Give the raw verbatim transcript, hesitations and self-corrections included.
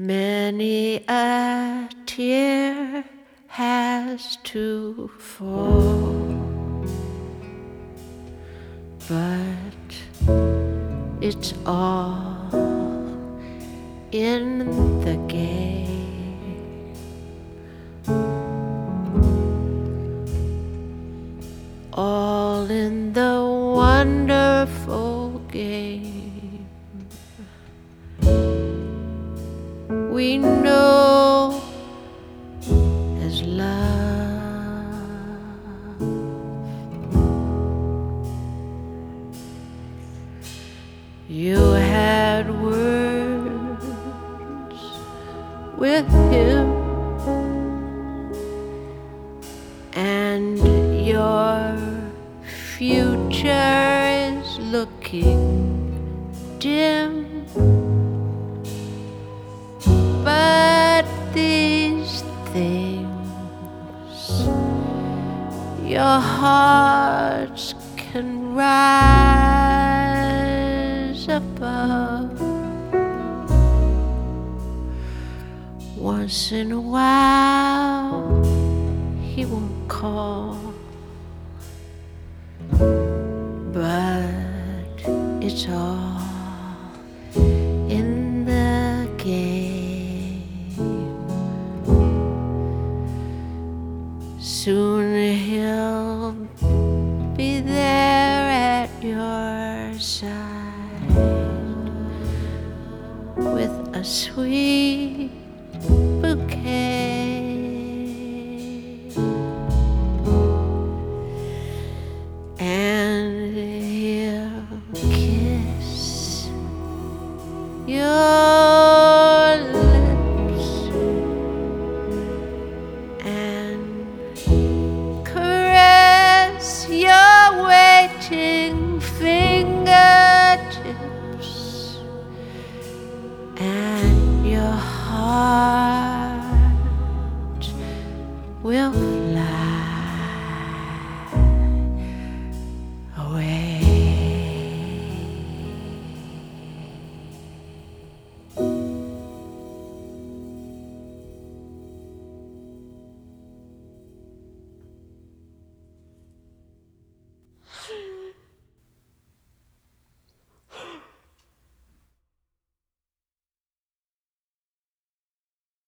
Many a tear has to fall, but it's all in the game. All in the wonderful game. We know as love. You had words with him, and your future is looking dim. But these things your hearts can rise above. Once in a while he won't call, but it's all in the game. Soon he'll be there at your side with a sweet